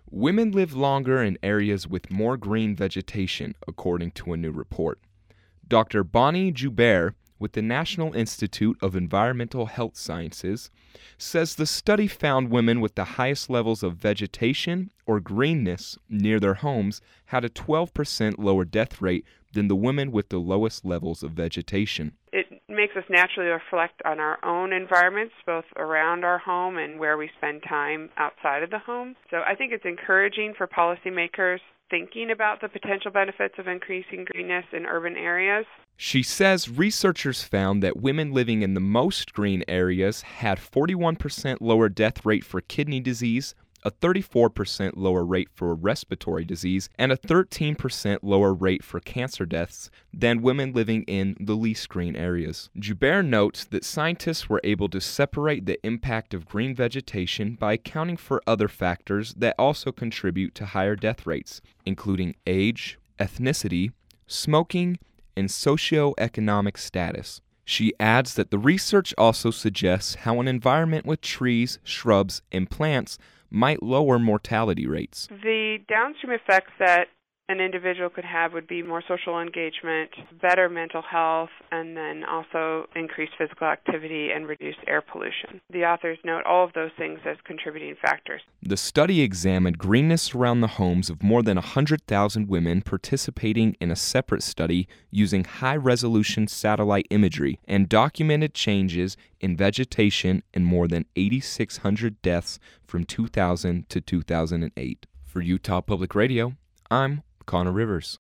Women live longer in areas with more green vegetation, according to a new report. Dr. Bonnie Joubert, with the National Institute of Environmental Health Sciences, says the study found women with the highest levels of vegetation or greenness near their homes had a 12% lower death rate than the women with the lowest levels of vegetation. It makes us naturally reflect on our own environments, both around our home and where we spend time outside of the home. So I think it's encouraging for policymakers thinking about the potential benefits of increasing greenness in urban areas. She says researchers found that women living in the most green areas had 41% lower death rate for kidney disease, a 34% lower rate for respiratory disease, and a 13% lower rate for cancer deaths than women living in the least green areas. Joubert notes that scientists were able to separate the impact of green vegetation by accounting for other factors that also contribute to higher death rates, including age, ethnicity, smoking, and socioeconomic status. She adds that the research also suggests how an environment with trees, shrubs, and plants might lower mortality rates. The downstream effects that an individual could have would be more social engagement, better mental health, and then also increased physical activity and reduced air pollution. The authors note all of those things as contributing factors. The study examined greenness around the homes of more than 100,000 women participating in a separate study using high-resolution satellite imagery and documented changes in vegetation in more than 8,600 deaths from 2000 to 2008. For Utah Public Radio, I'm Connor Rivers.